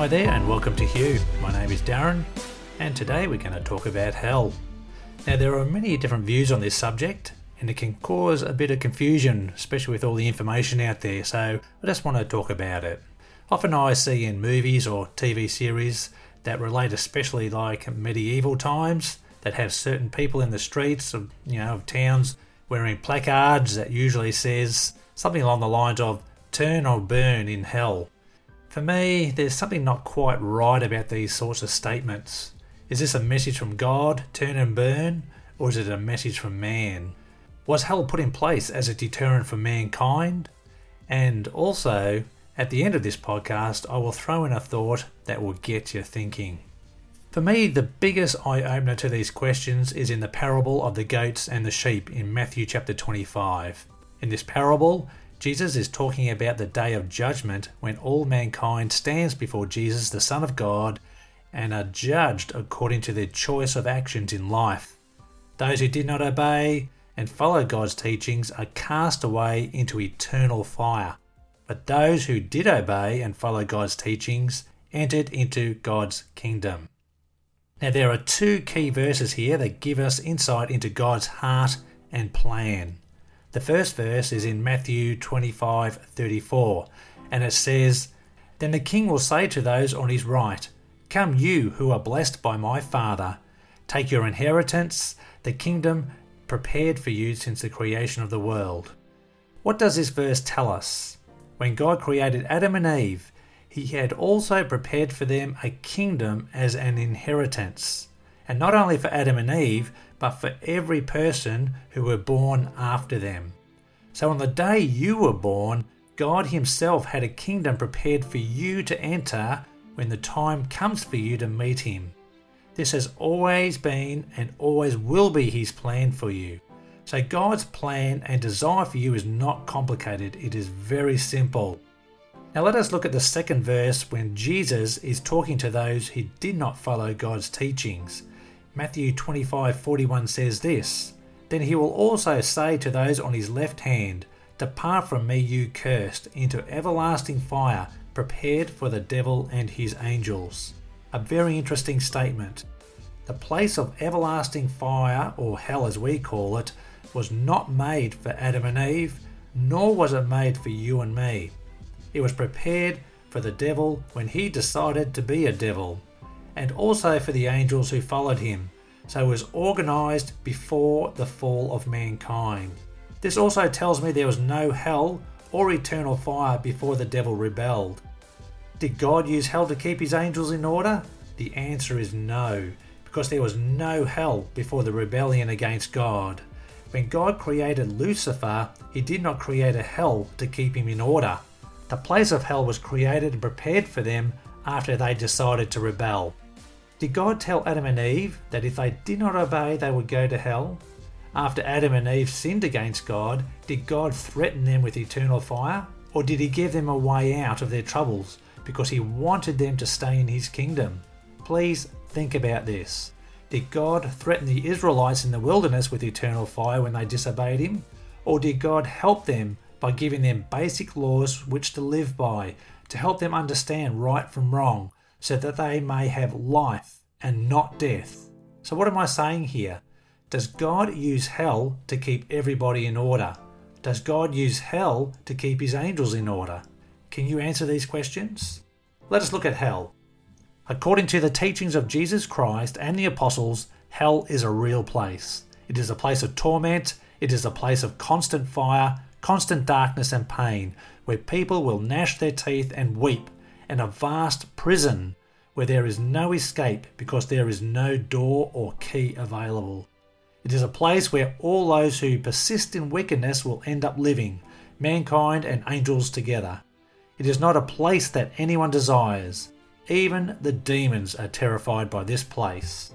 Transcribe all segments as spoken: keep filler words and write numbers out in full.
Hi there and welcome to Hugh. My name is Darren and today we're going to talk about hell. Now there are many different views on this subject and it can cause a bit of confusion, especially with all the information out there, so I just want to talk about it. Often I see in movies or T V series that relate especially like medieval times that have certain people in the streets of, you know, of towns wearing placards that usually says something along the lines of turn or burn in hell. For me, there's something not quite right about these sorts of statements. Is this a message from God, turn and burn, or is it a message from man? Was hell put in place as a deterrent for mankind? And also, at the end of this podcast, I will throw in a thought that will get you thinking. For me, the biggest eye-opener to these questions is in the parable of the goats and the sheep in Matthew chapter twenty-five. In this parable, Jesus is talking about the day of judgment when all mankind stands before Jesus, the Son of God, and are judged according to their choice of actions in life. Those who did not obey and follow God's teachings are cast away into eternal fire. But those who did obey and follow God's teachings entered into God's kingdom. Now there are two key verses here that give us insight into God's heart and plan. The first verse is in Matthew twenty-five thirty-four, and it says, "Then the king will say to those on his right, 'Come you who are blessed by my Father, take your inheritance, the kingdom prepared for you since the creation of the world.'" What does this verse tell us? When God created Adam and Eve, he had also prepared for them a kingdom as an inheritance. And not only for Adam and Eve, but for every person who were born after them. So on the day you were born, God himself had a kingdom prepared for you to enter when the time comes for you to meet him. This has always been and always will be his plan for you. So God's plan and desire for you is not complicated, it is very simple. Now let us look at the second verse when Jesus is talking to those who did not follow God's teachings. Matthew twenty-five forty-one says this, "Then he will also say to those on his left hand, 'Depart from me, you cursed, into everlasting fire, prepared for the devil and his angels.'" A very interesting statement. The place of everlasting fire, or hell as we call it, was not made for Adam and Eve, nor was it made for you and me. It was prepared for the devil when he decided to be a devil, and also for the angels who followed him, so it was organised before the fall of mankind. This also tells me there was no hell or eternal fire before the devil rebelled. Did God use hell to keep his angels in order? The answer is no, because there was no hell before the rebellion against God. When God created Lucifer, he did not create a hell to keep him in order. The place of hell was created and prepared for them after they decided to rebel. Did God tell Adam and Eve that if they did not obey they would go to hell? After Adam and Eve sinned against God, did God threaten them with eternal fire? Or did he give them a way out of their troubles because he wanted them to stay in his kingdom? Please think about this. Did God threaten the Israelites in the wilderness with eternal fire when they disobeyed him? Or did God help them by giving them basic laws which to live by, to help them understand right from wrong, so that they may have life and not death? So what am I saying here? Does God use hell to keep everybody in order? Does God use hell to keep his angels in order? Can you answer these questions? Let us look at hell. According to the teachings of Jesus Christ and the apostles, hell is a real place. It is a place of torment, it is a place of constant fire, constant darkness and pain, where people will gnash their teeth and weep, and a vast prison where there is no escape because there is no door or key available. It is a place where all those who persist in wickedness will end up living, mankind and angels together. It is not a place that anyone desires. Even the demons are terrified by this place.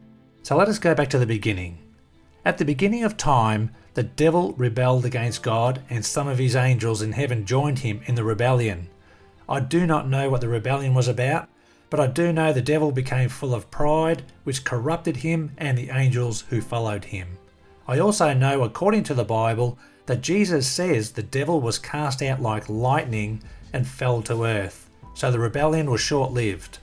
So let us go back to the beginning. At the beginning of time, the devil rebelled against God and some of his angels in heaven joined him in the rebellion. I do not know what the rebellion was about, but I do know the devil became full of pride, which corrupted him and the angels who followed him. I also know, according to the Bible, that Jesus says the devil was cast out like lightning and fell to earth. so the rebellion was short-lived.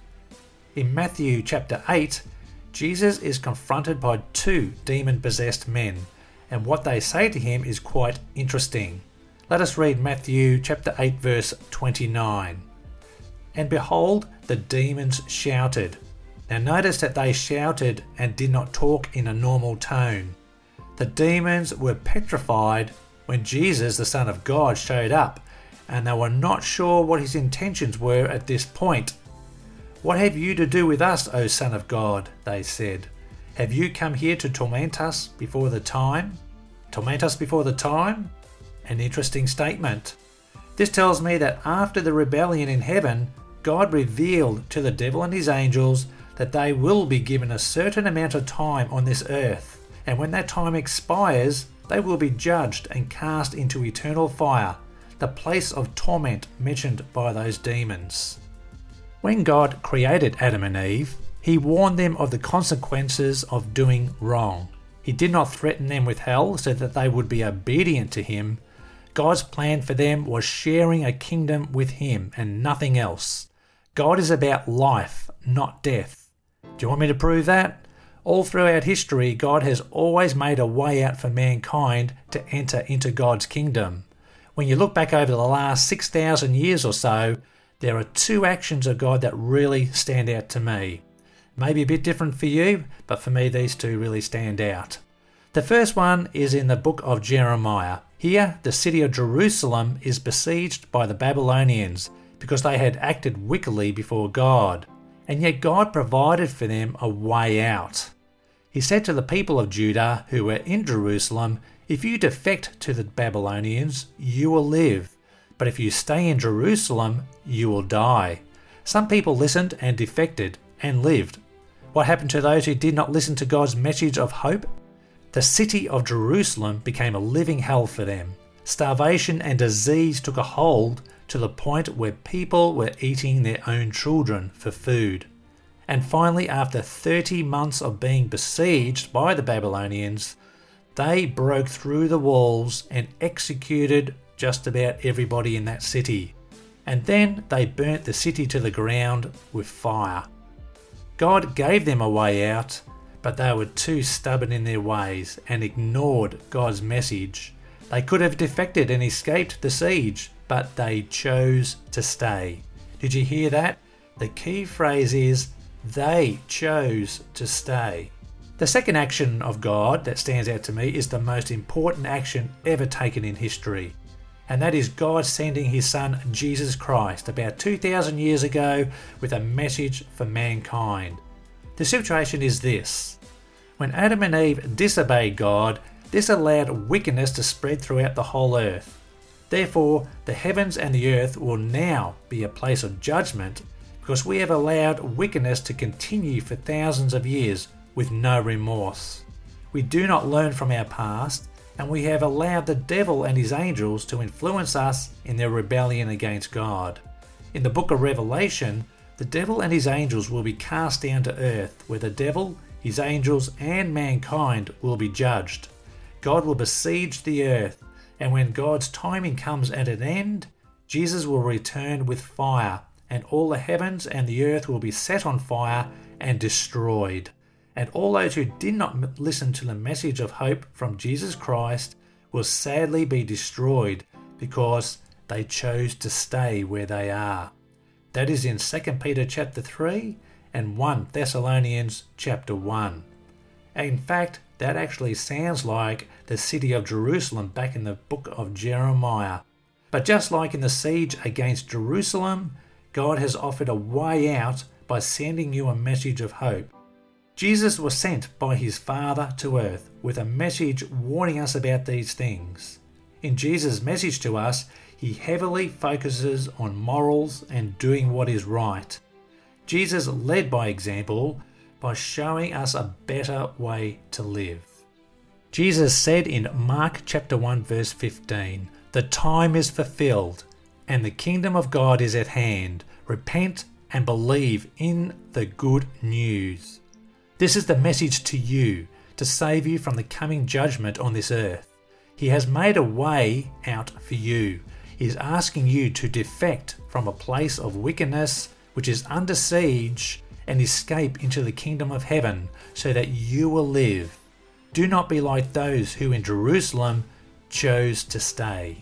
In Matthew chapter eight, Jesus is confronted by two demon-possessed men, and what they say to him is quite interesting. Let us read Matthew chapter eight verse twenty-nine. And behold, the demons shouted. Now notice that they shouted and did not talk in a normal tone. The demons were petrified when Jesus, the Son of God, showed up, and they were not sure what his intentions were at this point. What have you to do with us, O Son of God? They said. Have you come here to torment us before the time? Torment us before the time? An interesting statement. This tells me that after the rebellion in heaven, God revealed to the devil and his angels that they will be given a certain amount of time on this earth, and when that time expires, they will be judged and cast into eternal fire, the place of torment mentioned by those demons. When God created Adam and Eve, he warned them of the consequences of doing wrong. He did not threaten them with hell so that they would be obedient to him. God's plan for them was sharing a kingdom with him and nothing else. God is about life, not death. Do you want me to prove that? All throughout history, God has always made a way out for mankind to enter into God's kingdom. When you look back over the last six thousand years or so, there are two actions of God that really stand out to me. Maybe a bit different for you, but for me these two really stand out. The first one is in the book of Jeremiah. Here, the city of Jerusalem is besieged by the Babylonians because they had acted wickedly before God, and yet God provided for them a way out. He said to the people of Judah who were in Jerusalem, if you defect to the Babylonians, you will live, but if you stay in Jerusalem, you will die. Some people listened and defected and lived. What happened to those who did not listen to God's message of hope? The city of Jerusalem became a living hell for them. Starvation and disease took a hold to the point where people were eating their own children for food. And finally, after thirty months of being besieged by the Babylonians, they broke through the walls and executed just about everybody in that city. And then they burnt the city to the ground with fire. God gave them a way out, but they were too stubborn in their ways and ignored God's message. They could have defected and escaped the siege, but they chose to stay. Did you hear that? The key phrase is, they chose to stay. The second action of God that stands out to me is the most important action ever taken in history. And that is God sending his son Jesus Christ about two thousand years ago with a message for mankind. The situation is this. When Adam and Eve disobeyed God, this allowed wickedness to spread throughout the whole earth. Therefore, the heavens and the earth will now be a place of judgment because we have allowed wickedness to continue for thousands of years with no remorse. We do not learn from our past, and we have allowed the devil and his angels to influence us in their rebellion against God. In the book of Revelation, the devil and his angels will be cast down to earth, where the devil, his angels, and mankind will be judged. God will besiege the earth, and when God's timing comes at an end, Jesus will return with fire, and all the heavens and the earth will be set on fire and destroyed. And all those who did not listen to the message of hope from Jesus Christ will sadly be destroyed because they chose to stay where they are. That is in Second Peter chapter three and First Thessalonians chapter one. In fact, that actually sounds like the city of Jerusalem back in the book of Jeremiah. But just like in the siege against Jerusalem, God has offered a way out by sending you a message of hope. Jesus was sent by his Father to earth with a message warning us about these things. In Jesus' message to us, he heavily focuses on morals and doing what is right. Jesus led by example by showing us a better way to live. Jesus said in Mark chapter one verse fifteen, "The time is fulfilled and the kingdom of God is at hand. Repent and believe in the good news." This is the message to you, to save you from the coming judgment on this earth. He has made a way out for you. He's asking you to defect from a place of wickedness which is under siege and escape into the kingdom of heaven so that you will live. Do not be like those who in Jerusalem chose to stay.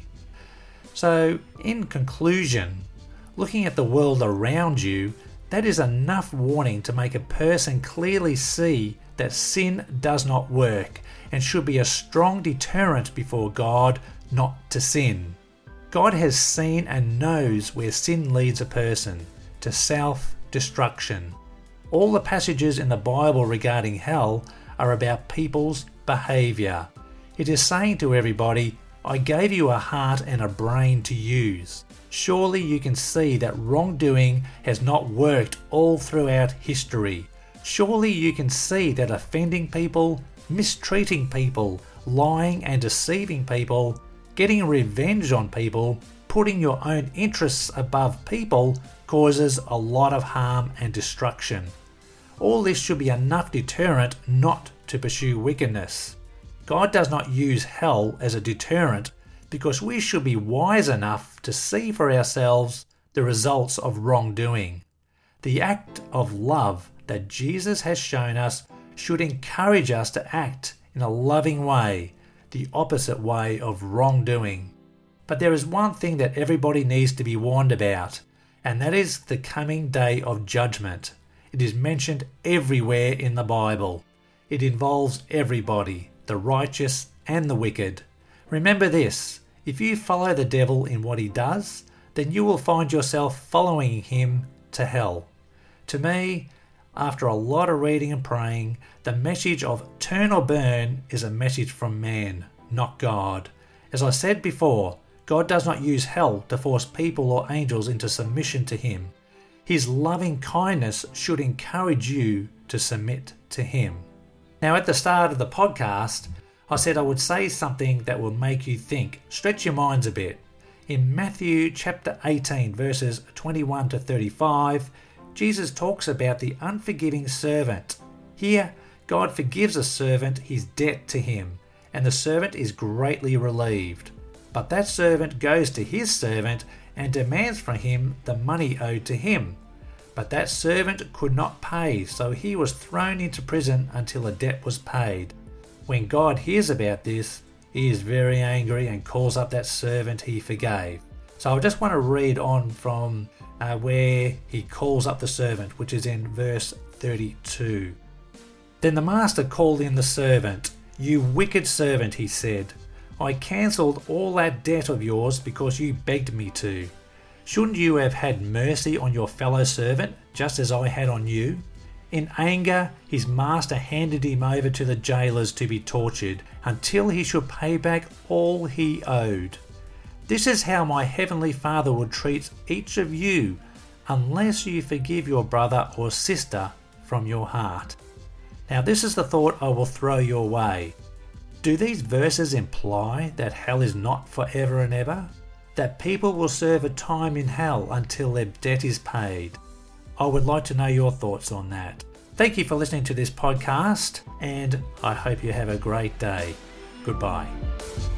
So, in conclusion, looking at the world around you, that is enough warning to make a person clearly see that sin does not work and should be a strong deterrent before God not to sin. God has seen and knows where sin leads a person to self-destruction. All the passages in the Bible regarding hell are about people's behaviour. It is saying to everybody, I gave you a heart and a brain to use. Surely you can see that wrongdoing has not worked all throughout history. Surely you can see that offending people, mistreating people, lying and deceiving people, getting revenge on people, putting your own interests above people causes a lot of harm and destruction. All this should be enough deterrent not to pursue wickedness. God does not use hell as a deterrent because we should be wise enough to see for ourselves the results of wrongdoing. The act of love that Jesus has shown us should encourage us to act in a loving way, the opposite way of wrongdoing. But there is one thing that everybody needs to be warned about, and that is the coming day of judgment. It is mentioned everywhere in the Bible. It involves everybody, the righteous and the wicked. Remember this, if you follow the devil in what he does, then you will find yourself following him to hell. To me, after a lot of reading and praying, the message of turn or burn is a message from man, not God. As I said before, God does not use hell to force people or angels into submission to him. His loving kindness should encourage you to submit to him. Now, at the start of the podcast, I said I would say something that will make you think, stretch your minds a bit. In Matthew chapter eighteen, verses twenty-one to thirty-five, Jesus talks about the unforgiving servant. Here, God forgives a servant his debt to him, and the servant is greatly relieved. But that servant goes to his servant and demands from him the money owed to him. But that servant could not pay, so he was thrown into prison until the debt was paid. When God hears about this, he is very angry and calls up that servant he forgave. So I just want to read on from uh, where he calls up the servant, which is in verse thirty-two. Then the master called in the servant. You wicked servant, he said. I cancelled all that debt of yours because you begged me to. Shouldn't you have had mercy on your fellow servant, just as I had on you? In anger, his master handed him over to the jailers to be tortured until he should pay back all he owed. This is how my heavenly Father will treat each of you unless you forgive your brother or sister from your heart. Now, this is the thought I will throw your way. Do these verses imply that hell is not forever and ever? That people will serve a time in hell until their debt is paid? I would like to know your thoughts on that. Thank you for listening to this podcast, and I hope you have a great day. Goodbye.